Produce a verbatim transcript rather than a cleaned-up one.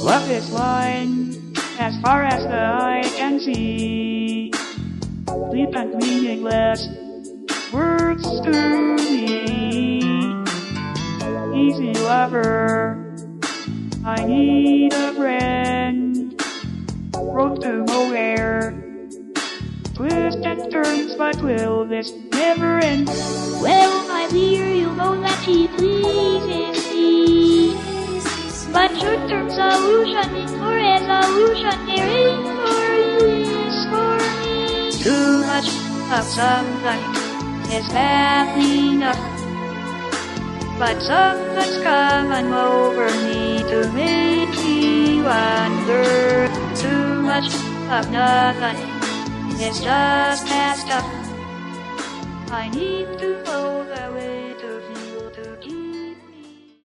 Love is blind as far as the eye can see. Deep and meaningless words to me. Easy lover, I need a friend. Road to nowhere, twists and turns, but will this never end? Well, my dear, you know that she pleases me. But short-term solution is for resolution. There is for use for me. Too much of something is bad enough, but something's coming over me to make me wonder. Too much of nothing is just messed up. I need to know